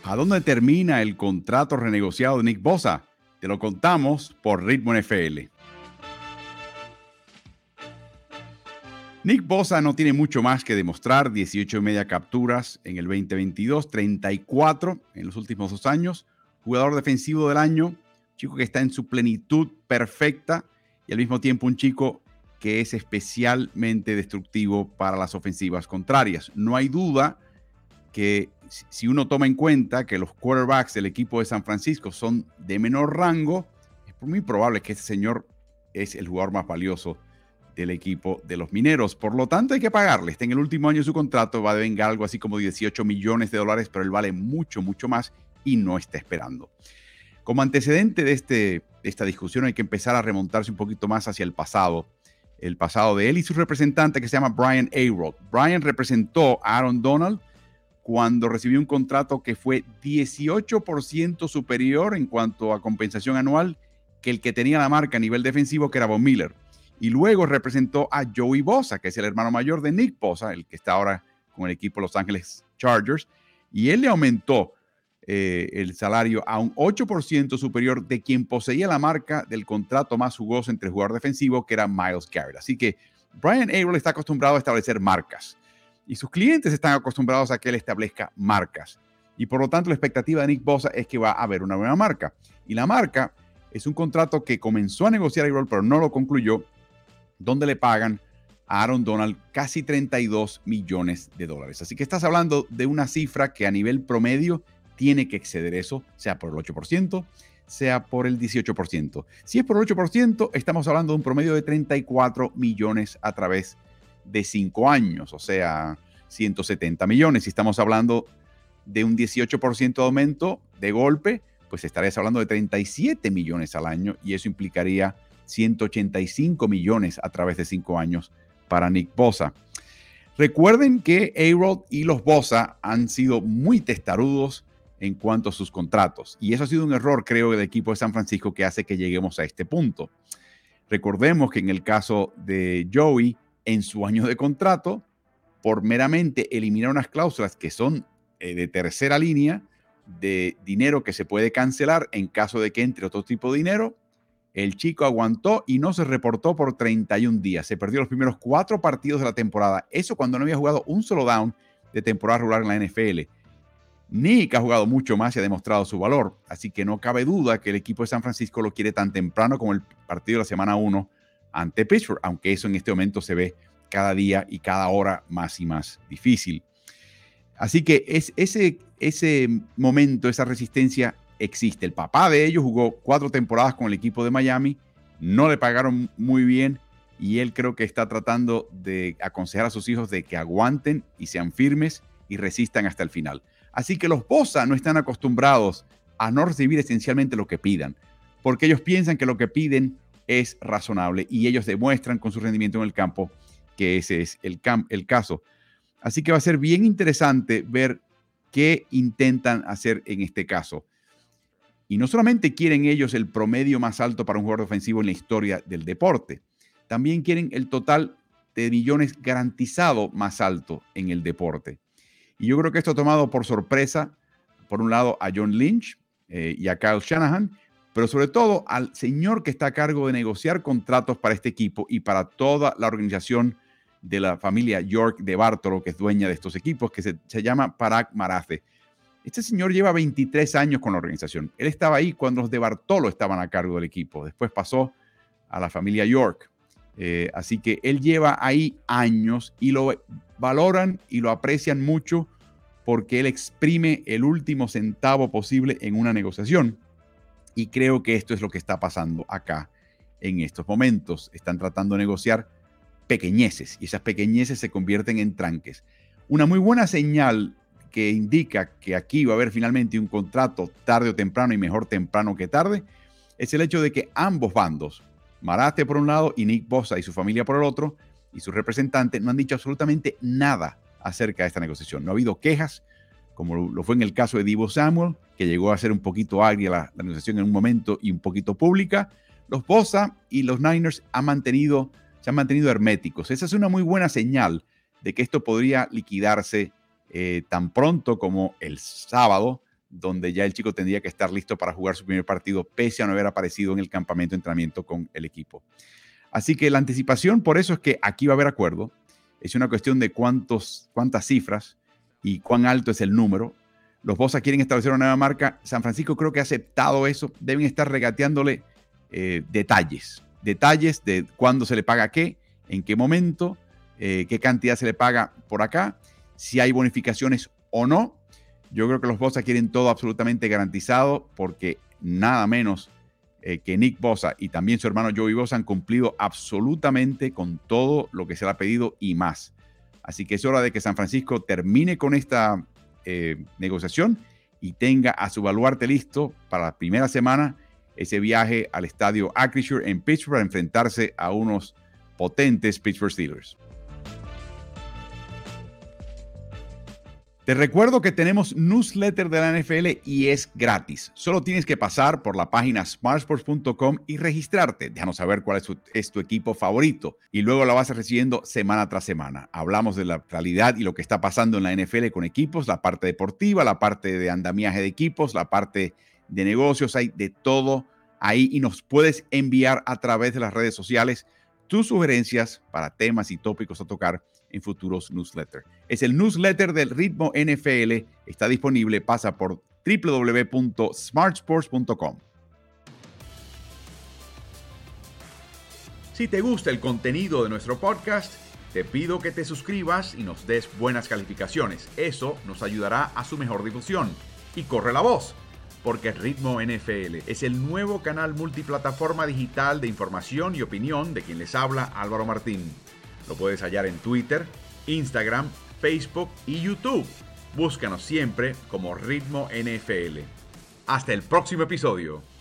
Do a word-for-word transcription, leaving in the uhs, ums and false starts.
¿A dónde termina el contrato renegociado de Nick Bosa? Te lo contamos por Ritmo N F L. Nick Bosa no tiene mucho más que demostrar. dieciocho y media capturas en el veinte veintidós, treinta y cuatro en los últimos dos años. Jugador defensivo del año, chico que está en su plenitud perfecta y al mismo tiempo un chico que es especialmente destructivo para las ofensivas contrarias. No hay duda que si uno toma en cuenta que los quarterbacks del equipo de San Francisco son de menor rango, es muy probable que este señor es el jugador más valioso del equipo de los Mineros. Por lo tanto, hay que pagarle. Está en el último año de su contrato, va a devengar algo así como dieciocho millones de dólares, pero él vale mucho, mucho más y no está esperando. Como antecedente de, este, de esta discusión, hay que empezar a remontarse un poquito más hacia el pasado. El pasado de él y su representante, que se llama Brian Arold. Brian representó a Aaron Donald cuando recibió un contrato que fue dieciocho por ciento superior en cuanto a compensación anual que el que tenía la marca a nivel defensivo, que era Von Miller. Y luego representó a Joey Bosa, que es el hermano mayor de Nick Bosa, el que está ahora con el equipo de Los Ángeles Chargers. Y él le aumentó eh, el salario a un ocho por ciento superior de quien poseía la marca del contrato más jugoso entre jugador defensivo, que era Myles Garrett. Así que Brian Arold está acostumbrado a establecer marcas. Y sus clientes están acostumbrados a que él establezca marcas. Y por lo tanto, la expectativa de Nick Bosa es que va a haber una nueva marca. Y la marca es un contrato que comenzó a negociar Arold, pero no lo concluyó, donde le pagan a Aaron Donald casi treinta y dos millones de dólares. Así que estás hablando de una cifra que a nivel promedio tiene que exceder eso, sea por el ocho por ciento, sea por el dieciocho por ciento. Si es por el ocho por ciento, estamos hablando de un promedio de treinta y cuatro millones a través de cinco años, o sea, ciento setenta millones. Si estamos hablando de un dieciocho por ciento de aumento de golpe, pues estarías hablando de treinta y siete millones al año y eso implicaría ciento ochenta y cinco millones a través de cinco años para Nick Bosa. Recuerden que Arold y los Bosa han sido muy testarudos en cuanto a sus contratos y eso ha sido un error, creo, del equipo de San Francisco que hace que lleguemos a este punto. Recordemos que en el caso de Joey, en su año de contrato, por meramente eliminar unas cláusulas que son eh, de tercera línea, de dinero que se puede cancelar en caso de que entre otro tipo de dinero, el chico aguantó y no se reportó por treinta y un días. Se perdió los primeros cuatro partidos de la temporada. Eso cuando no había jugado un solo down de temporada regular en la N F L. Nick ha jugado mucho más y ha demostrado su valor. Así que no cabe duda que el equipo de San Francisco lo quiere tan temprano como el partido de la semana uno ante Pittsburgh, aunque eso en este momento se ve cada día y cada hora más y más difícil. Así que es, ese, ese momento, esa resistencia existe. El papá de ellos jugó cuatro temporadas con el equipo de Miami, no le pagaron muy bien y él creo que está tratando de aconsejar a sus hijos de que aguanten y sean firmes y resistan hasta el final. Así que los Bosa no están acostumbrados a no recibir esencialmente lo que pidan, porque ellos piensan que lo que piden es razonable y ellos demuestran con su rendimiento en el campo que ese es el, cam- el caso. Así que va a ser bien interesante ver qué intentan hacer en este caso. Y no solamente quieren ellos el promedio más alto para un jugador ofensivo en la historia del deporte, también quieren el total de millones garantizado más alto en el deporte. Y yo creo que esto ha tomado por sorpresa, por un lado, a John Lynch eh, y a Kyle Shanahan, pero sobre todo al señor que está a cargo de negociar contratos para este equipo y para toda la organización de la familia York de Bartolo, que es dueña de estos equipos, que se, se llama Parag Marafe. Este señor lleva veintitrés años con la organización. Él estaba ahí cuando los de Bartolo estaban a cargo del equipo. Después pasó a la familia York. Eh, así que él lleva ahí años y lo valoran y lo aprecian mucho porque él exprime el último centavo posible en una negociación. Y creo que esto es lo que está pasando acá en estos momentos. Están tratando de negociar pequeñeces y esas pequeñeces se convierten en tranques. Una muy buena señal que indica que aquí va a haber finalmente un contrato tarde o temprano y mejor temprano que tarde es el hecho de que ambos bandos, Marafe por un lado y Nick Bosa y su familia por el otro, y su representante, no han dicho absolutamente nada acerca de esta negociación. No ha habido quejas, como lo fue en el caso de Deebo Samuel, que llegó a ser un poquito agria la, la negociación en un momento y un poquito pública. Los Bosa y los Niners han mantenido, se han mantenido herméticos. Esa es una muy buena señal de que esto podría liquidarse eh, tan pronto como el sábado donde ya el chico tendría que estar listo para jugar su primer partido, pese a no haber aparecido en el campamento de entrenamiento con el equipo. Así que la anticipación, por eso es que aquí va a haber acuerdo. Es una cuestión de cuántos, cuántas cifras y cuán alto es el número. Los Bosa quieren establecer una nueva marca. San Francisco creo que ha aceptado eso. Deben estar regateándole eh, detalles. Detalles de cuándo se le paga qué, en qué momento, eh, qué cantidad se le paga por acá, si hay bonificaciones o no. Yo creo que los Bosa quieren todo absolutamente garantizado porque nada menos eh, que Nick Bosa y también su hermano Joey Bosa han cumplido absolutamente con todo lo que se le ha pedido y más. Así que es hora de que San Francisco termine con esta eh, negociación y tenga a su baluarte listo para la primera semana, ese viaje al estadio Acrisure en Pittsburgh para enfrentarse a unos potentes Pittsburgh Steelers. Te recuerdo que tenemos newsletter de la N F L y es gratis. Solo tienes que pasar por la página smart sports punto com y registrarte. Déjanos saber cuál es tu, es tu equipo favorito y luego la vas recibiendo semana tras semana. Hablamos de la realidad y lo que está pasando en la N F L con equipos, la parte deportiva, la parte de andamiaje de equipos, la parte de negocios. Hay de todo ahí y nos puedes enviar a través de las redes sociales tus sugerencias para temas y tópicos a tocar en futuros newsletters. Es el newsletter del Ritmo N F L. Está disponible. Pasa por doble u doble u doble u punto smart sports punto com. Si te gusta el contenido de nuestro podcast, te pido que te suscribas y nos des buenas calificaciones. Eso nos ayudará a su mejor difusión. Y corre la voz, porque Ritmo N F L es el nuevo canal multiplataforma digital de información y opinión de quien les habla Álvaro Martín. Lo puedes hallar en Twitter, Instagram, Facebook y YouTube. Búscanos siempre como Ritmo N F L. Hasta el próximo episodio.